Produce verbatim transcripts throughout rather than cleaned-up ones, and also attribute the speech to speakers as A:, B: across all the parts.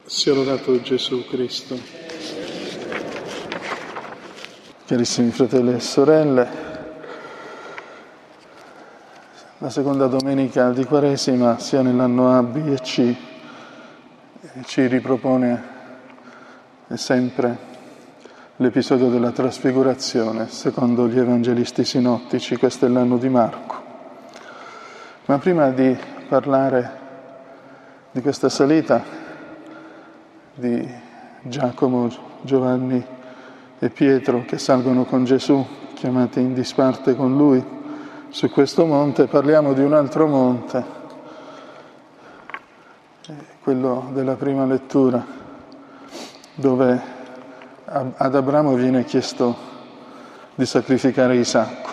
A: Sia lodato Gesù Cristo. Carissimi fratelli e sorelle, la seconda domenica di Quaresima, sia nell'anno A, B e C, ci ripropone sempre l'episodio della trasfigurazione, secondo gli evangelisti sinottici. Questo è l'anno di Marco. Ma prima di parlare di questa salita di Giacomo, Giovanni e Pietro che salgono con Gesù, chiamati in disparte con lui su questo monte, parliamo di un altro monte, quello della prima lettura, dove ad Abramo viene chiesto di sacrificare Isacco,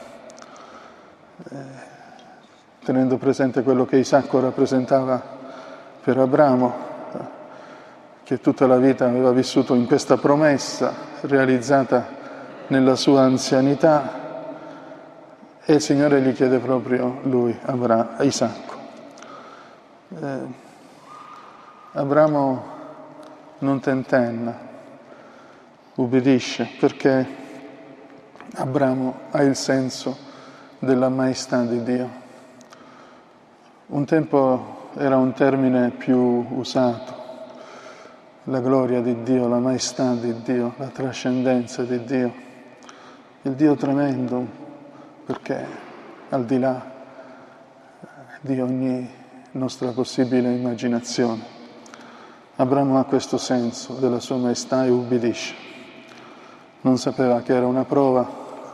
A: tenendo presente quello che Isacco rappresentava per Abramo, che tutta la vita aveva vissuto in questa promessa realizzata nella sua anzianità, e il Signore gli chiede proprio lui, Abra- Isacco. Eh, Abramo non tentenna, ubbidisce, perché Abramo ha il senso della maestà di Dio. Un tempo era un termine più usato, la gloria di Dio, la maestà di Dio, la trascendenza di Dio, il Dio tremendo, perché al di là di ogni nostra possibile immaginazione. Abramo ha questo senso della sua maestà e ubbidisce. Non sapeva che era una prova.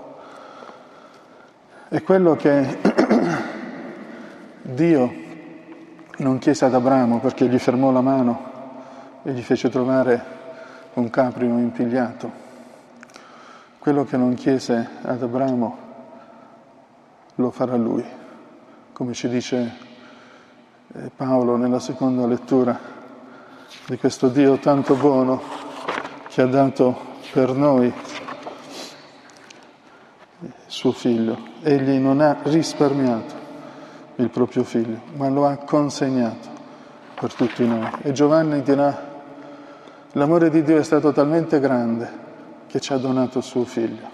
A: È quello che Dio non chiese ad Abramo, perché gli fermò la mano e gli fece trovare un caprino impigliato. Quello che non chiese ad Abramo lo farà lui, come ci dice Paolo nella seconda lettura di questo Dio tanto buono che ha dato per noi suo figlio. Egli non ha risparmiato il proprio figlio, ma lo ha consegnato per tutti noi. E Giovanni dirà: l'amore di Dio è stato talmente grande che ci ha donato suo figlio.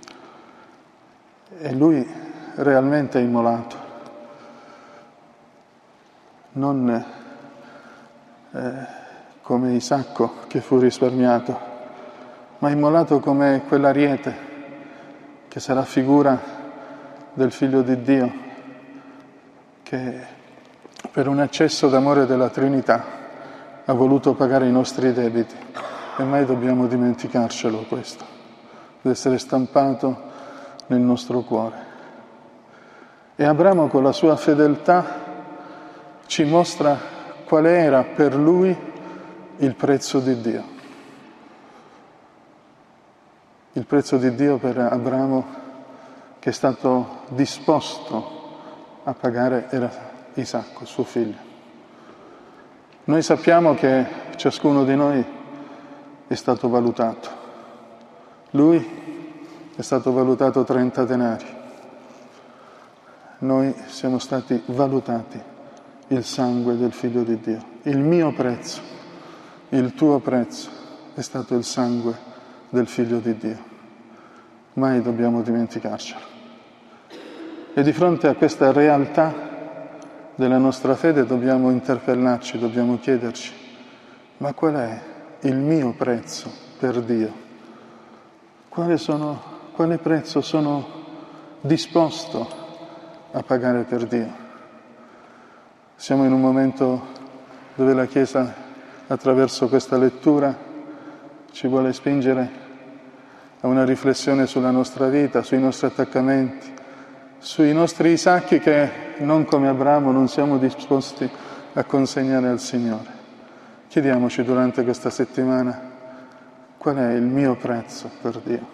A: E lui realmente è immolato, non eh, come Isacco che fu risparmiato, ma immolato come quell'ariete che sarà figura del Figlio di Dio, che per un eccesso d'amore della Trinità ha voluto pagare i nostri debiti, e mai dobbiamo dimenticarcelo questo, deve essere stampato nel nostro cuore. E Abramo, con la sua fedeltà, ci mostra qual era per lui il prezzo di Dio. Il prezzo di Dio per Abramo, che è stato disposto a pagare, era Isacco, suo figlio. Noi sappiamo che ciascuno di noi è stato valutato. Lui è stato valutato trenta denari. Noi siamo stati valutati il sangue del Figlio di Dio. Il mio prezzo, il tuo prezzo è stato il sangue del Figlio di Dio. Mai dobbiamo dimenticarcelo. E di fronte a questa realtà della nostra fede dobbiamo interpellarci, dobbiamo chiederci: ma qual è il mio prezzo per Dio? Quale, sono, quale prezzo sono disposto a pagare per Dio? Siamo in un momento dove la Chiesa, attraverso questa lettura, ci vuole spingere a una riflessione sulla nostra vita, sui nostri attaccamenti, sui nostri Isacchi che, non come Abramo, non siamo disposti a consegnare al Signore. Chiediamoci durante questa settimana: qual è il mio prezzo per Dio?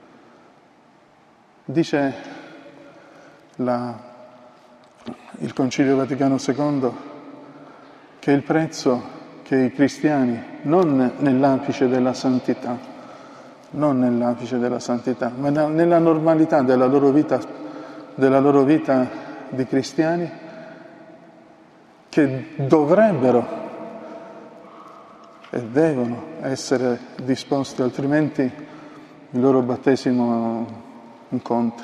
A: Dice la, il Concilio Vaticano secondo che il prezzo che i cristiani, non nell'apice della santità, non nell'apice della santità, ma nella normalità della loro vita, della loro vita di cristiani, che dovrebbero e devono essere disposti, altrimenti il loro battesimo non conta.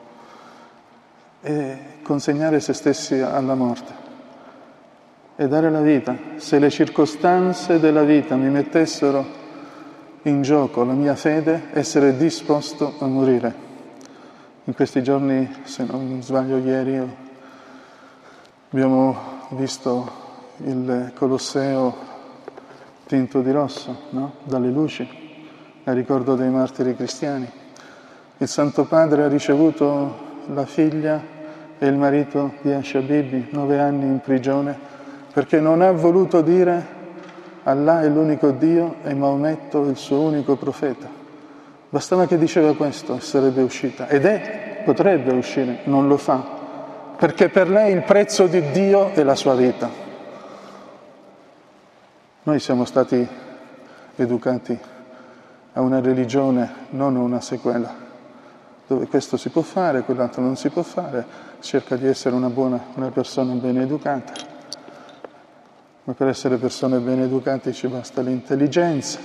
A: E consegnare se stessi alla morte e dare la vita. Se le circostanze della vita mi mettessero in gioco la mia fede, essere disposto a morire. In questi giorni, se non sbaglio ieri, abbiamo visto il Colosseo tinto di rosso, no? Dalle luci, a ricordo dei martiri cristiani. Il Santo Padre ha ricevuto la figlia e il marito di Asha Bibi, nove anni in prigione, perché non ha voluto dire Allah è l'unico Dio e Maometto è il suo unico profeta. Bastava che diceva questo e sarebbe uscita. Ed è, potrebbe uscire, non lo fa, perché per lei il prezzo di Dio è la sua vita. Noi siamo stati educati a una religione, non a una sequela, dove questo si può fare, quell'altro non si può fare, cerca di essere una buona, una persona ben educata, ma per essere persone ben educate ci basta l'intelligenza.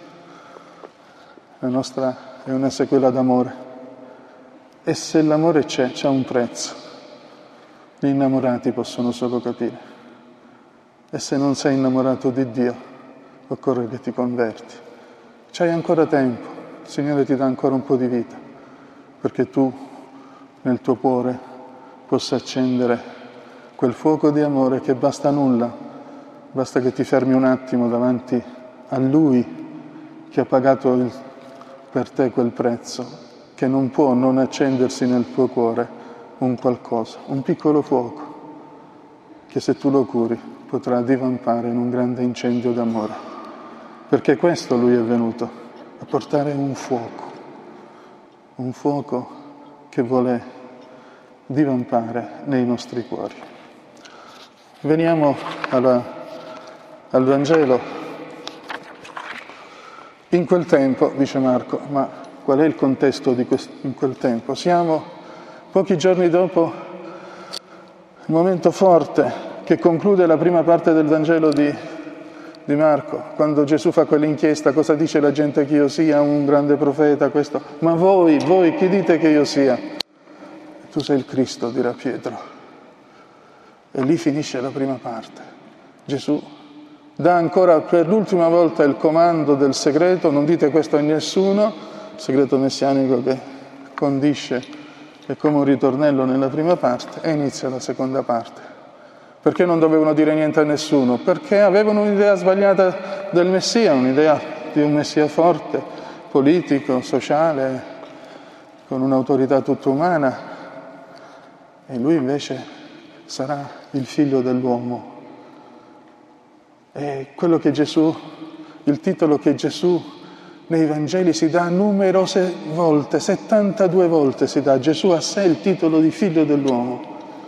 A: La nostra è una sequela d'amore, e se l'amore c'è, c'è un prezzo. Gli innamorati possono solo capire. E se non sei innamorato di Dio, occorre che ti converti. C'hai ancora tempo, il Signore ti dà ancora un po' di vita, perché tu nel tuo cuore possa accendere quel fuoco di amore che basta nulla, basta che ti fermi un attimo davanti a Lui che ha pagato il, per te quel prezzo, che non può non accendersi nel tuo cuore un qualcosa, un piccolo fuoco, che se tu lo curi potrà divampare in un grande incendio d'amore, perché questo Lui è venuto, a portare un fuoco, un fuoco che vuole divampare nei nostri cuori. Veniamo alla, al Vangelo. In quel tempo, dice Marco, ma qual è il contesto di questo, in quel tempo? Siamo pochi giorni dopo il momento forte che conclude la prima parte del Vangelo di, di Marco, quando Gesù fa quell'inchiesta, cosa dice la gente che io sia, un grande profeta, questo, ma voi, voi chi dite che io sia? Tu sei il Cristo, dirà Pietro. E lì finisce la prima parte. Gesù dà ancora per l'ultima volta il comando del segreto, non dite questo a nessuno, il segreto messianico che condisce, è come un ritornello nella prima parte, e inizia la seconda parte. Perché non dovevano dire niente a nessuno? Perché avevano un'idea sbagliata del Messia, un'idea di un Messia forte, politico, sociale, con un'autorità tutta umana. E lui invece sarà il figlio dell'uomo. E quello che Gesù, il titolo che Gesù nei Vangeli si dà numerose volte, settantadue volte si dà Gesù a sé il titolo di figlio dell'uomo.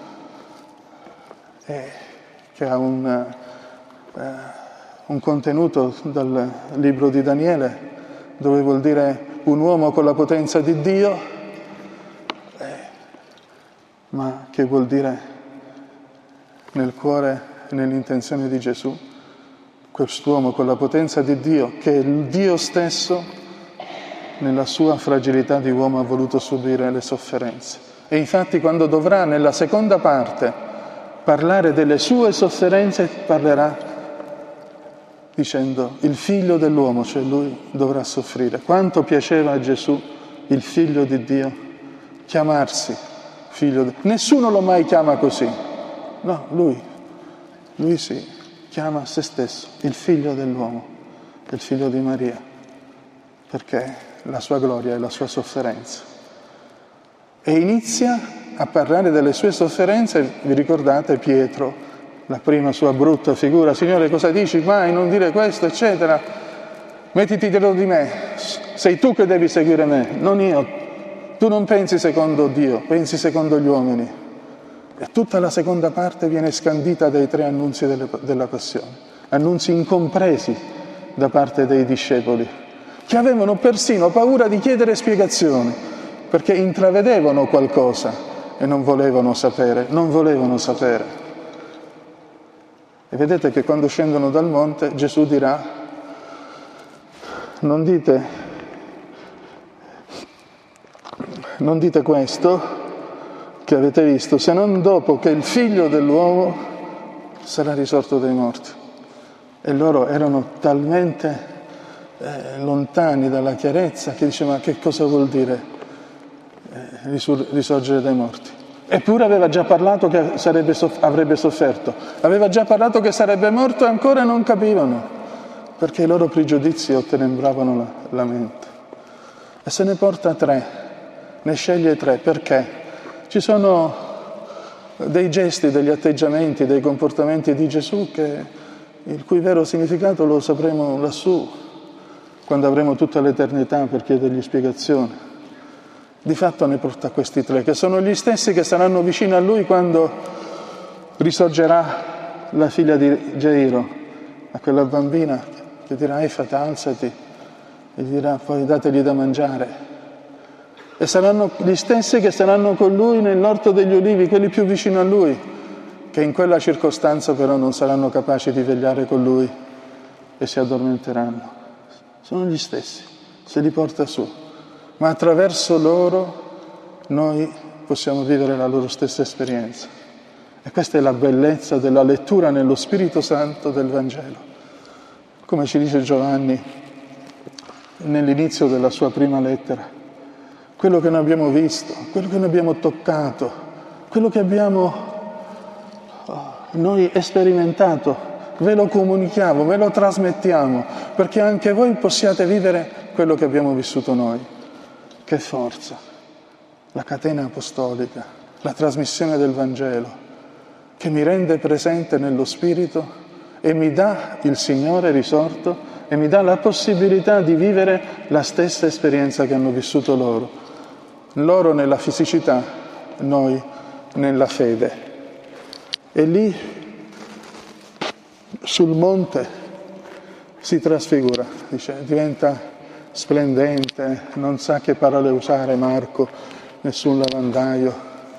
A: E che ha un, eh, un contenuto dal libro di Daniele, dove vuol dire un uomo con la potenza di Dio, eh, ma che vuol dire nel cuore e nell'intenzione di Gesù, quest'uomo con la potenza di Dio, che il Dio stesso nella sua fragilità di uomo ha voluto subire le sofferenze. E infatti quando dovrà nella seconda parte parlare delle sue sofferenze, parlerà dicendo il figlio dell'uomo, cioè lui dovrà soffrire. Quanto piaceva a Gesù, il figlio di Dio, chiamarsi figlio di Dio. Nessuno lo mai chiama così. No, lui, lui si chiama se stesso il figlio dell'uomo, il figlio di Maria, perché la sua gloria è la sua sofferenza. E inizia a parlare delle sue sofferenze. Vi ricordate Pietro, la prima sua brutta figura, Signore cosa dici? Mai non dire questo, eccetera. Mettiti dietro di me, sei tu che devi seguire me, non io. Tu non pensi secondo Dio, pensi secondo gli uomini. E tutta la seconda parte viene scandita dai tre annunzi delle, della passione, annunzi incompresi da parte dei discepoli, che avevano persino paura di chiedere spiegazioni, perché intravedevano qualcosa e non volevano sapere, non volevano sapere. E vedete che quando scendono dal monte Gesù dirà non dite, non dite questo che avete visto, se non dopo che il figlio dell'uomo sarà risorto dai morti. E loro erano talmente eh, lontani dalla chiarezza che dicevano: ma che cosa vuol dire eh, risur- risorgere dai morti? Eppure aveva già parlato che sarebbe soff- avrebbe sofferto, aveva già parlato che sarebbe morto e ancora non capivano, perché i loro pregiudizi ottenebravano la, la mente. E se ne porta tre, ne sceglie tre, perché ci sono dei gesti, degli atteggiamenti, dei comportamenti di Gesù che, il cui vero significato lo sapremo lassù, quando avremo tutta l'eternità per chiedergli spiegazione. Di fatto ne porta questi tre, che sono gli stessi che saranno vicino a lui quando risorgerà la figlia di Gairo, a quella bambina che dirà: Efata, alzati, e gli dirà: poi dategli da mangiare. E saranno gli stessi che saranno con lui nell'orto degli ulivi, quelli più vicino a lui, che in quella circostanza però non saranno capaci di vegliare con lui e si addormenteranno. Sono gli stessi, se li porta su. Ma attraverso loro noi possiamo vivere la loro stessa esperienza. E questa è la bellezza della lettura nello Spirito Santo del Vangelo. Come ci dice Giovanni nell'inizio della sua prima lettera, quello che noi abbiamo visto, quello che noi abbiamo toccato, quello che abbiamo noi sperimentato, ve lo comunichiamo, ve lo trasmettiamo, perché anche voi possiate vivere quello che abbiamo vissuto noi. Che forza, la catena apostolica, la trasmissione del Vangelo, che mi rende presente nello Spirito e mi dà il Signore risorto e mi dà la possibilità di vivere la stessa esperienza che hanno vissuto loro. Loro nella fisicità, noi nella fede. E lì, sul monte, si trasfigura, dice, diventa splendente, non sa che parole usare Marco, nessun lavandaio.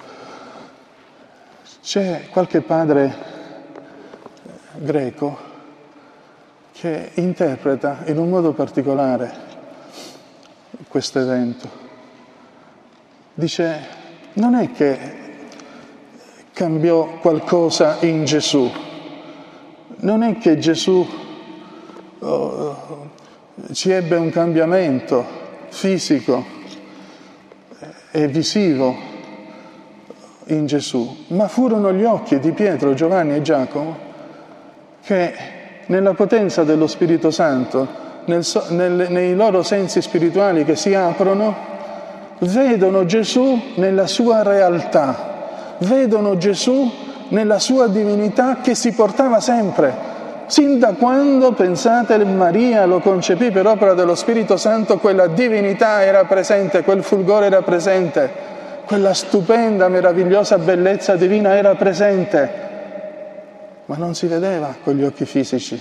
A: C'è qualche padre greco che interpreta in un modo particolare questo evento. Dice: non è che cambiò qualcosa in Gesù, non è che Gesù oh, ci ebbe un cambiamento fisico e visivo in Gesù, ma furono gli occhi di Pietro, Giovanni e Giacomo che nella potenza dello Spirito Santo, nel, nel, nei loro sensi spirituali che si aprono, vedono Gesù nella sua realtà, vedono Gesù nella sua divinità che si portava sempre. Sin da quando, pensate, Maria lo concepì per opera dello Spirito Santo, quella divinità era presente, quel fulgore era presente, quella stupenda, meravigliosa bellezza divina era presente, ma non si vedeva con gli occhi fisici.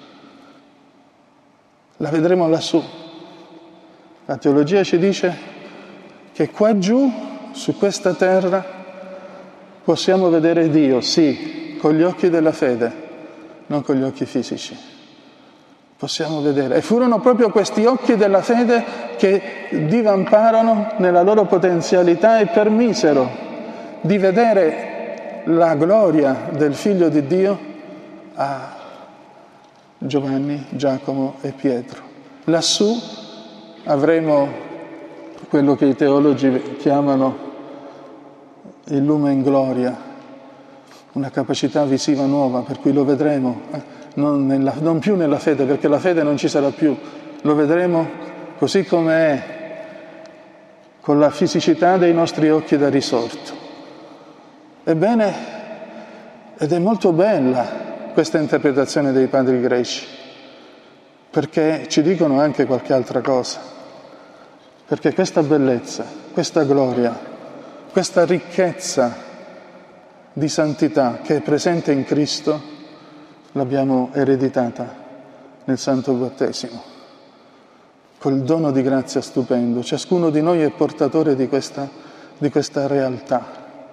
A: La vedremo lassù. La teologia ci dice che qua giù, su questa terra, possiamo vedere Dio, sì, con gli occhi della fede, non con gli occhi fisici. Possiamo vedere. E furono proprio questi occhi della fede che divamparono nella loro potenzialità e permisero di vedere la gloria del Figlio di Dio a Giovanni, Giacomo e Pietro. Lassù avremo quello che i teologi chiamano il lumen gloria, una capacità visiva nuova, per cui lo vedremo, eh, non, nella, non più nella fede, perché la fede non ci sarà più, lo vedremo così come è, con la fisicità dei nostri occhi da risorto. Ebbene, ed è molto bella questa interpretazione dei padri greci, perché ci dicono anche qualche altra cosa, perché questa bellezza, questa gloria, questa ricchezza di santità che è presente in Cristo l'abbiamo ereditata nel Santo Battesimo, col dono di grazia stupendo. Ciascuno di noi è portatore di questa, di questa realtà.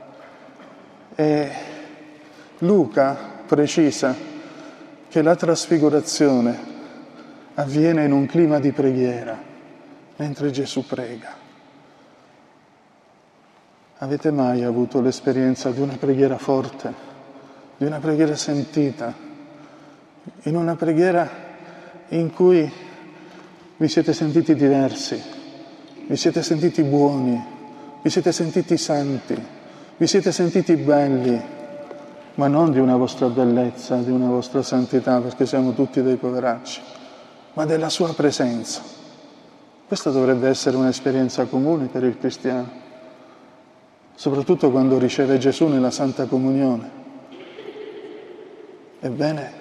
A: E Luca precisa che la trasfigurazione avviene in un clima di preghiera, mentre Gesù prega. Avete mai avuto l'esperienza di una preghiera forte, di una preghiera sentita, in una preghiera in cui vi siete sentiti diversi, vi siete sentiti buoni, vi siete sentiti santi, vi siete sentiti belli, ma non di una vostra bellezza, di una vostra santità, perché siamo tutti dei poveracci, ma della sua presenza. Questa dovrebbe essere un'esperienza comune per il cristiano, soprattutto quando riceve Gesù nella Santa Comunione. Ebbene,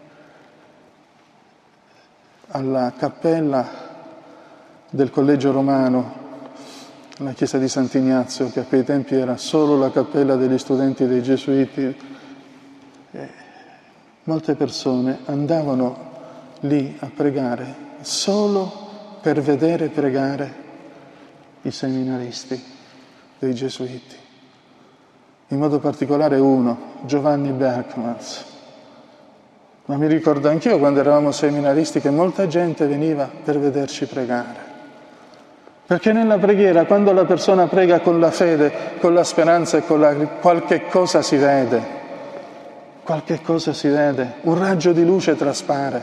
A: alla cappella del Collegio Romano, la chiesa di Sant'Ignazio, che a quei tempi era solo la cappella degli studenti dei Gesuiti, eh, molte persone andavano lì a pregare solo per vedere pregare i seminaristi dei Gesuiti, in modo particolare uno, Giovanni Berchmans. Ma mi ricordo anch'io quando eravamo seminaristi che molta gente veniva per vederci pregare. Perché nella preghiera, quando la persona prega con la fede, con la speranza e con la... qualche cosa si vede, qualche cosa si vede, un raggio di luce traspare.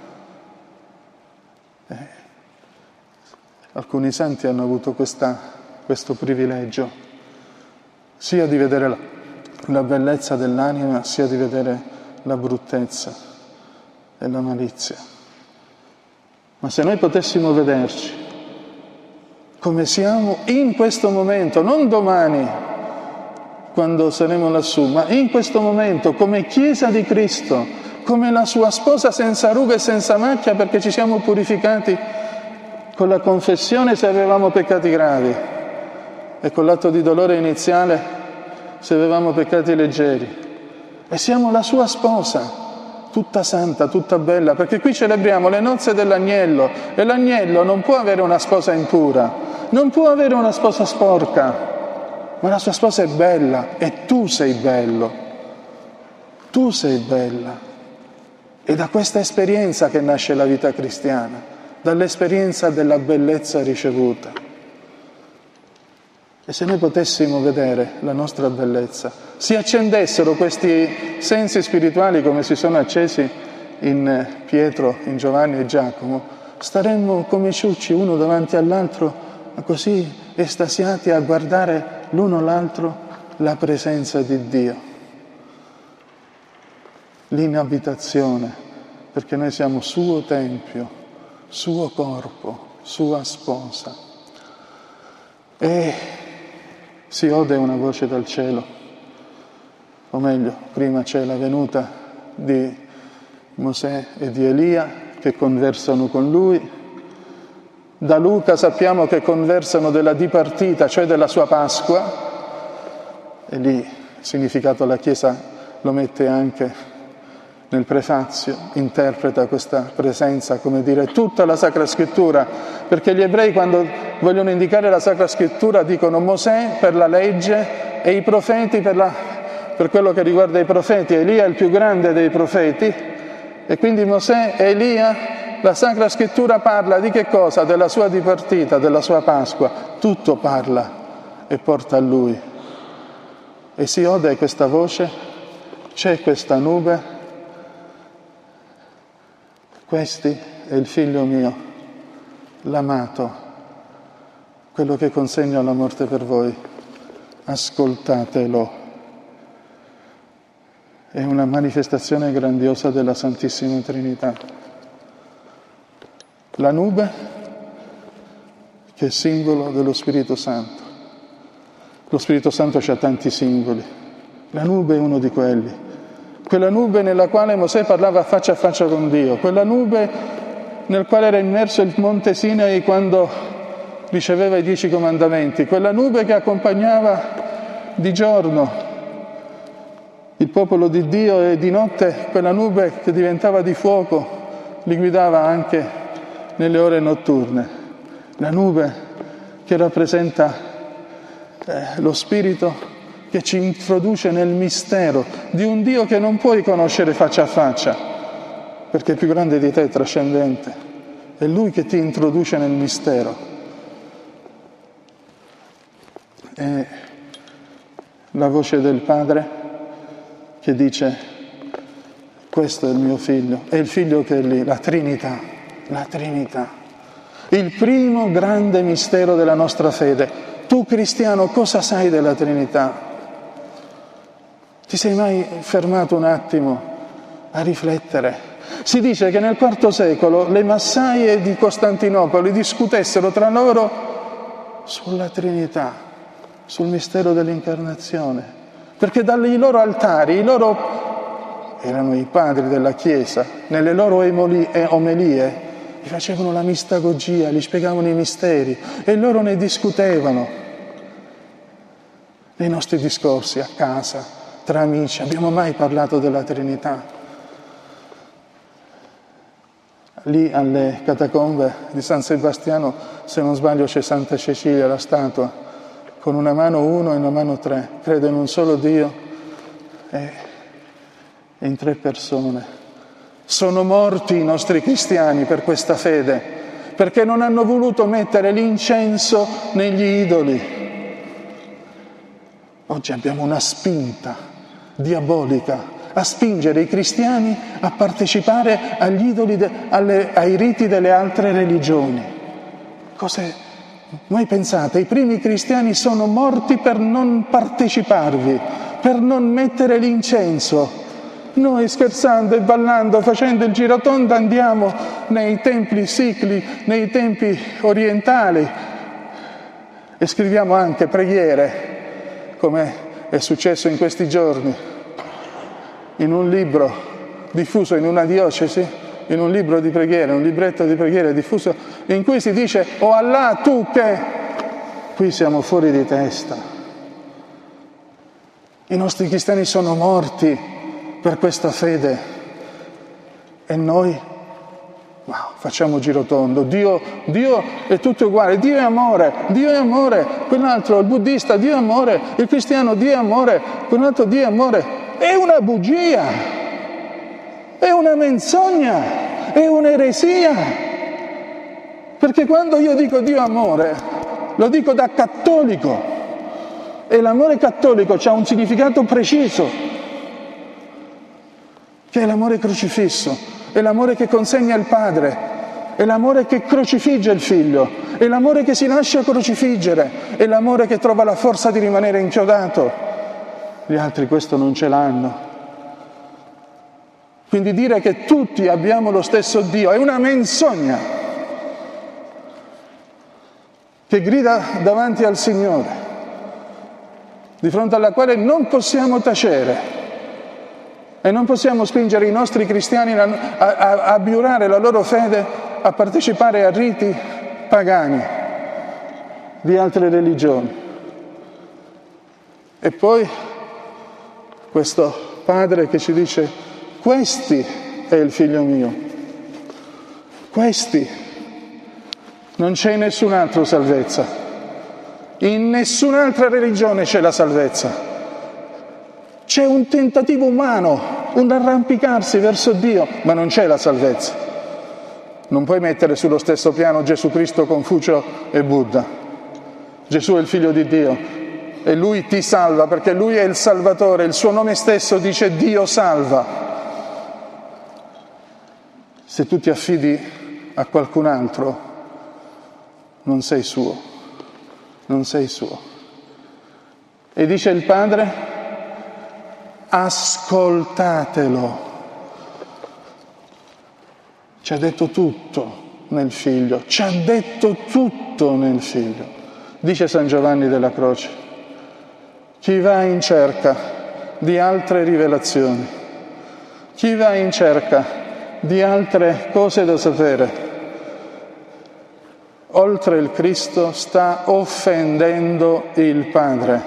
A: Eh, alcuni santi hanno avuto questa... questo privilegio, sia di vedere la, la bellezza dell'anima, sia di vedere la bruttezza e la malizia. Ma se noi potessimo vederci come siamo in questo momento, non domani, quando saremo lassù, ma in questo momento, come Chiesa di Cristo, come la sua sposa senza ruga e senza macchia, perché ci siamo purificati con la confessione se avevamo peccati gravi, e con l'atto di dolore iniziale se avevamo peccati leggeri. E siamo la sua sposa, tutta santa, tutta bella, perché qui celebriamo le nozze dell'agnello, e l'agnello non può avere una sposa impura, non può avere una sposa sporca, ma la sua sposa è bella, e tu sei bello, tu sei bella. È da questa esperienza che nasce la vita cristiana, dall'esperienza della bellezza ricevuta. E se noi potessimo vedere la nostra bellezza, si accendessero questi sensi spirituali come si sono accesi in Pietro, in Giovanni e Giacomo, staremmo come ciucci uno davanti all'altro, così estasiati a guardare l'uno l'altro la presenza di Dio, l'inabitazione, perché noi siamo suo tempio, suo corpo, sua sposa. E si ode una voce dal cielo, o meglio, prima c'è la venuta di Mosè e di Elia che conversano con lui. Da Luca sappiamo che conversano della dipartita, cioè della sua Pasqua, e lì il significato la Chiesa lo mette anche nel prefazio, interpreta questa presenza, come dire, tutta la Sacra Scrittura, perché gli ebrei quando vogliono indicare la Sacra Scrittura dicono Mosè per la legge e i profeti per, la, per quello che riguarda i profeti. Elia è il più grande dei profeti e quindi Mosè e Elia, la Sacra Scrittura parla di che cosa? Della sua dipartita, della sua Pasqua, tutto parla e porta a lui. E si ode questa voce, c'è questa nube, questi è il figlio mio, l'amato, quello che consegno alla morte per voi, ascoltatelo. È una manifestazione grandiosa della Santissima Trinità. La nube, che è simbolo dello Spirito Santo. Lo Spirito Santo ha tanti simboli. La nube è uno di quelli. Quella nube nella quale Mosè parlava faccia a faccia con Dio, quella nube nel quale era immerso il monte Sinai quando riceveva i dieci comandamenti, quella nube che accompagnava di giorno il popolo di Dio e di notte quella nube che diventava di fuoco li guidava anche nelle ore notturne. La nube che rappresenta eh, lo Spirito che ci introduce nel mistero di un Dio che non puoi conoscere faccia a faccia, perché è più grande di te, è trascendente. è Lui che ti introduce nel mistero. È la voce del Padre che dice: questo è il mio figlio, è il figlio che è lì, la Trinità, la Trinità. Il primo grande mistero della nostra fede. Tu cristiano cosa sai della Trinità? Ti sei mai fermato un attimo a riflettere? Si dice che nel quarto secolo le massaie di Costantinopoli discutessero tra loro sulla Trinità, sul mistero dell'incarnazione, perché dai loro altari, i loro erano i padri della Chiesa, nelle loro omelie gli facevano la mistagogia, gli spiegavano i misteri e loro ne discutevano. Nei nostri discorsi a casa, tra amici, abbiamo mai parlato della Trinità? Lì alle catacombe di San Sebastiano, se non sbaglio, c'è Santa Cecilia, la statua, con una mano uno e una mano tre, crede in un solo Dio e in tre persone. Sono morti i nostri cristiani per questa fede, perché non hanno voluto mettere l'incenso negli idoli. Oggi abbiamo una spinta diabolica a spingere i cristiani a partecipare agli idoli, de, alle, ai riti delle altre religioni. Cose, voi pensate, i primi cristiani sono morti per non parteciparvi, per non mettere l'incenso. Noi scherzando e ballando, facendo il girotondo, andiamo nei templi sicli, nei tempi orientali e scriviamo anche preghiere, come è successo in questi giorni, in un libro diffuso in una diocesi, in un libro di preghiere, un libretto di preghiere diffuso, in cui si dice: «Oh Allah, tu che...» Qui siamo fuori di testa. I nostri cristiani sono morti per questa fede e noi wow, facciamo girotondo. Dio, Dio è tutto uguale, Dio è amore, Dio è amore, quell'altro, il buddista, Dio è amore, il cristiano, Dio è amore, quell'altro, Dio è amore. È una bugia, è una menzogna, è un'eresia, perché quando io dico Dio amore, lo dico da cattolico, e l'amore cattolico ha un significato preciso, che è l'amore crocifisso, è l'amore che consegna il Padre, è l'amore che crocifigge il Figlio, è l'amore che si lascia crocifiggere, è l'amore che trova la forza di rimanere inchiodato. Gli altri questo non ce l'hanno. Quindi dire che tutti abbiamo lo stesso Dio è una menzogna che grida davanti al Signore, di fronte alla quale non possiamo tacere e non possiamo spingere i nostri cristiani a, a, a violare la loro fede, a partecipare a riti pagani di altre religioni. E poi questo Padre che ci dice: questi è il figlio mio, questi, non c'è in nessun altro salvezza, in nessun'altra religione c'è la salvezza, c'è un tentativo umano, un arrampicarsi verso Dio, ma non c'è la salvezza. Non puoi mettere sullo stesso piano Gesù Cristo, Confucio e Buddha. Gesù è il figlio di Dio e Lui ti salva, perché Lui è il Salvatore, il suo nome stesso dice Dio salva. Se tu ti affidi a qualcun altro, non sei suo, non sei suo. E dice il Padre: ascoltatelo. Ci ha detto tutto nel Figlio, ci ha detto tutto nel Figlio. Dice San Giovanni della Croce: chi va in cerca di altre rivelazioni, chi va in cerca di altre cose da sapere, oltre il Cristo sta offendendo il Padre.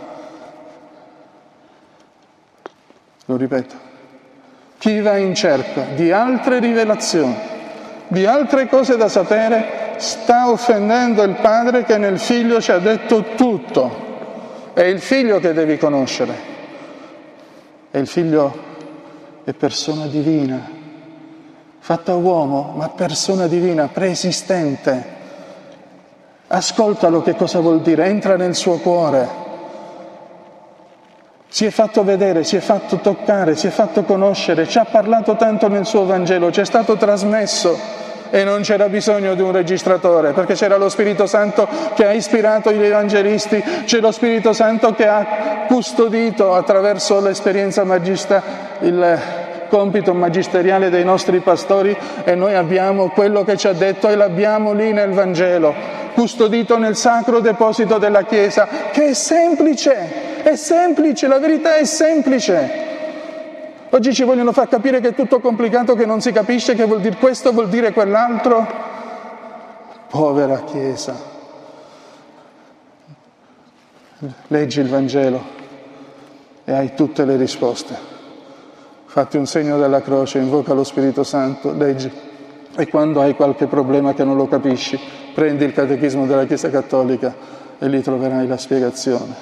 A: Lo ripeto: chi va in cerca di altre rivelazioni, di altre cose da sapere, sta offendendo il Padre che nel Figlio ci ha detto tutto. È il Figlio che devi conoscere. E il Figlio è persona divina. fatta uomo, ma persona divina, preesistente. Ascoltalo che cosa vuol dire, entra nel suo cuore. Si è fatto vedere, si è fatto toccare, si è fatto conoscere, ci ha parlato tanto nel suo Vangelo, ci è stato trasmesso e non c'era bisogno di un registratore, perché c'era lo Spirito Santo che ha ispirato gli evangelisti, c'è lo Spirito Santo che ha custodito attraverso l'esperienza magista, il compito magisteriale dei nostri pastori, e noi abbiamo quello che ci ha detto e l'abbiamo lì nel Vangelo, custodito nel sacro deposito della Chiesa, che è semplice, è semplice, la verità è semplice. Oggi ci vogliono far capire che è tutto complicato, che non si capisce, che vuol dire questo, vuol dire quell'altro. Povera Chiesa. Leggi il Vangelo e hai tutte le risposte. Fatti un segno della croce, invoca lo Spirito Santo, leggi. E quando hai qualche problema che non lo capisci, prendi il Catechismo della Chiesa Cattolica e lì troverai la spiegazione.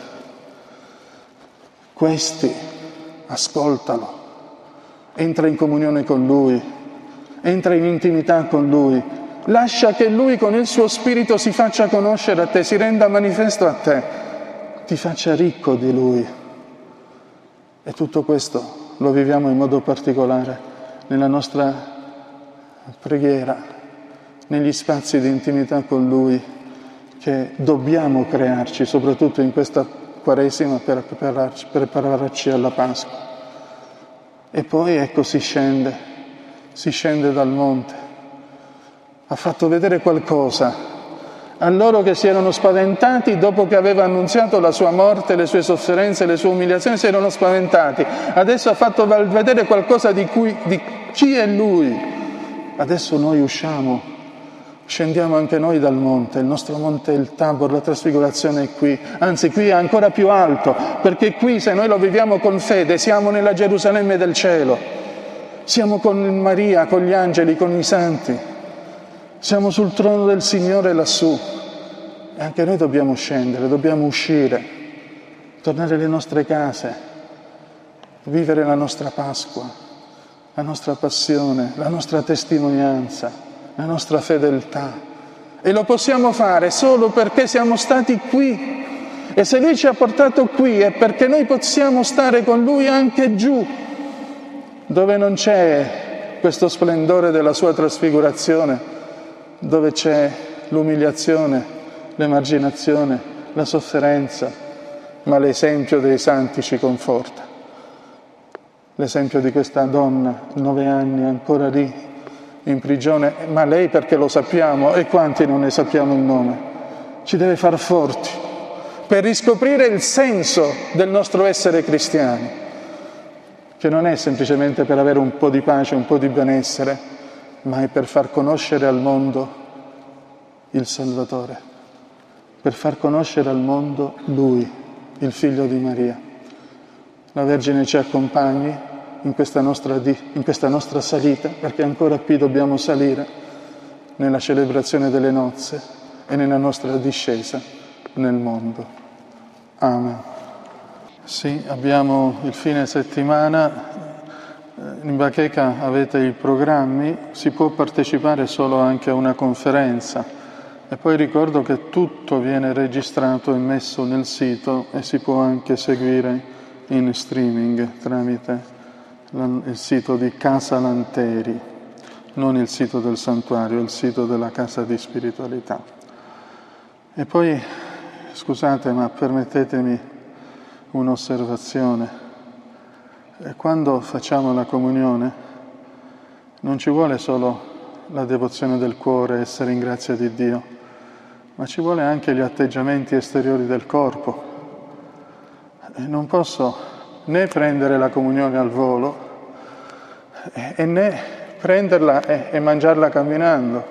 A: Questi, ascoltalo. Entra in comunione con Lui, entra in intimità con Lui, lascia che Lui con il suo Spirito si faccia conoscere a te, si renda manifesto a te, ti faccia ricco di Lui. E tutto questo lo viviamo in modo particolare nella nostra preghiera, negli spazi di intimità con Lui che dobbiamo crearci, soprattutto in questa Quaresima, per prepararci, prepararci alla Pasqua. E poi ecco si scende, si scende dal monte. Ha fatto vedere qualcosa a loro che si erano spaventati dopo che aveva annunziato la sua morte, le sue sofferenze, le sue umiliazioni, si erano spaventati. Adesso ha fatto vedere qualcosa di, cui, di chi è Lui. Adesso noi usciamo, scendiamo anche noi dal monte, il nostro monte è il Tabor, la trasfigurazione è qui, anzi qui è ancora più alto, perché qui se noi lo viviamo con fede siamo nella Gerusalemme del cielo, siamo con Maria, con gli angeli, con i santi, siamo sul trono del Signore lassù e anche noi dobbiamo scendere, dobbiamo uscire, tornare alle nostre case, vivere la nostra Pasqua, la nostra passione, la nostra testimonianza, la nostra fedeltà, e lo possiamo fare solo perché siamo stati qui, e se Lui ci ha portato qui è perché noi possiamo stare con Lui anche giù, dove non c'è questo splendore della sua trasfigurazione, dove c'è l'umiliazione, l'emarginazione, la sofferenza, ma l'esempio dei santi ci conforta. L'esempio di questa donna, nove anni, ancora lì, in prigione, ma lei perché lo sappiamo, e quanti non ne sappiamo il nome, ci deve far forti per riscoprire il senso del nostro essere cristiani, che non è semplicemente per avere un po' di pace, un po' di benessere, ma è per far conoscere al mondo il Salvatore, per far conoscere al mondo Lui, il Figlio di Maria. La Vergine ci accompagni in questa nostra, in questa nostra salita, perché ancora qui dobbiamo salire nella celebrazione delle nozze e nella nostra discesa nel mondo. Amen. Sì, abbiamo il fine settimana, in bacheca avete i programmi, si può partecipare solo anche a una conferenza e poi ricordo che tutto viene registrato e messo nel sito e si può anche seguire in streaming tramite il sito di Casa Lanteri, non il sito del santuario, il sito della Casa di Spiritualità. E poi, scusate, ma permettetemi un'osservazione. Quando facciamo la comunione non ci vuole solo la devozione del cuore, essere in grazia di Dio, ma ci vuole anche gli atteggiamenti esteriori del corpo. E non posso né prendere la comunione al volo e né prenderla e, e mangiarla camminando.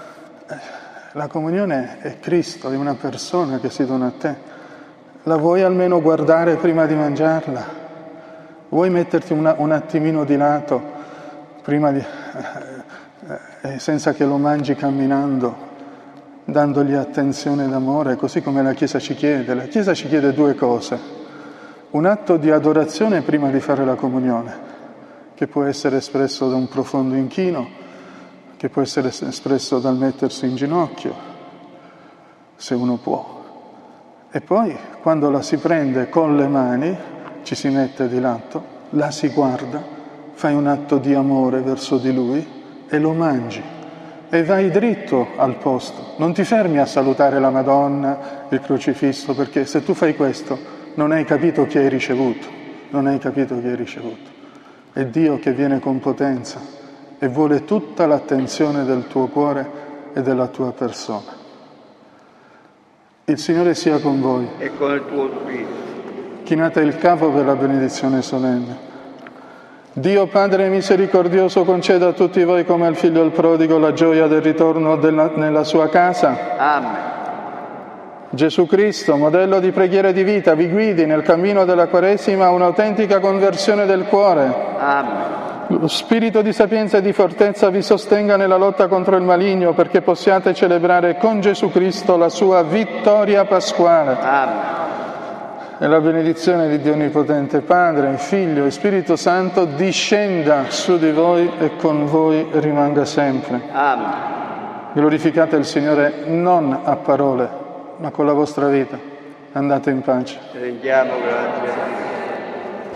A: La comunione è Cristo, è una persona che si dona a te. La vuoi almeno guardare prima di mangiarla? Vuoi metterti una, un attimino di lato prima di, eh, eh, senza che lo mangi camminando, dandogli attenzione ed amore, così come la Chiesa ci chiede. La Chiesa ci chiede due cose. Un atto di adorazione prima di fare la comunione, che può essere espresso da un profondo inchino, che può essere espresso dal mettersi in ginocchio, se uno può. E poi, quando la si prende con le mani, ci si mette di lato, la si guarda, fai un atto di amore verso di lui e lo mangi. E vai dritto al posto. Non ti fermi a salutare la Madonna, il crocifisso, perché se tu fai questo non hai capito chi hai ricevuto. Non hai capito chi hai ricevuto. È Dio che viene con potenza e vuole tutta l'attenzione del tuo cuore e della tua persona. Il Signore sia con voi.
B: E con il tuo spirito.
A: Chinate il capo per la benedizione solenne. Dio Padre misericordioso conceda a tutti voi come al figlio il prodigo la gioia del ritorno della, nella sua casa.
B: Amen.
A: Gesù Cristo, modello di preghiera e di vita, vi guidi nel cammino della Quaresima a un'autentica conversione del cuore.
B: Amen.
A: Lo spirito di sapienza e di fortezza vi sostenga nella lotta contro il maligno, perché possiate celebrare con Gesù Cristo la sua vittoria pasquale.
B: Amen.
A: E la benedizione di Dio Onnipotente, Padre, Figlio e Spirito Santo discenda su di voi e con voi rimanga sempre.
B: Amen.
A: Glorificate il Signore non a parole, ma con la vostra vita. Andate in pace.
B: Rendiamo grazie.